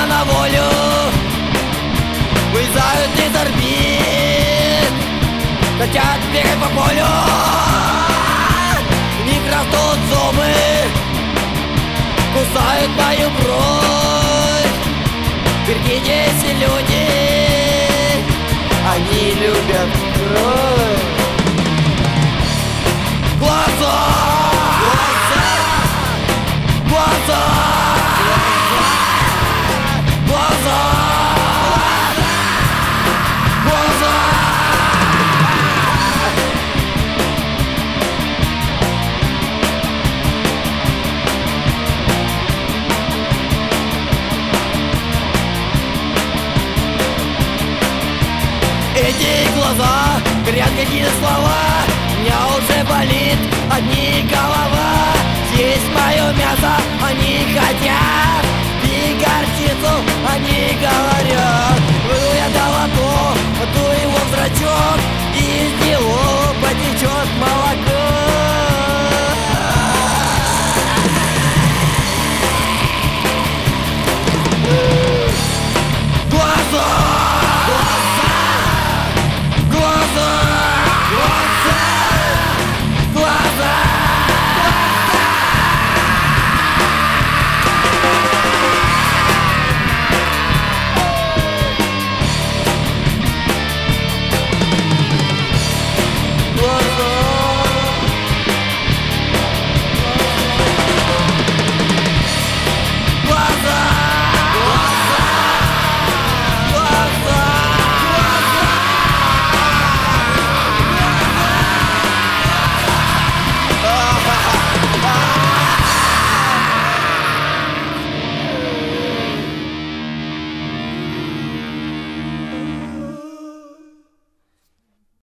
на волю, вылезают из орбит, хотят бегать по полю. В них растут зубы, кусают мою бровь. В Виргинии люди, они любят кровь. Глаза! Глаза! Глаза! Глаза! Эти глаза говорят какие-то слова, меня уже болит одни голова. Съесть мое мясо они хотят.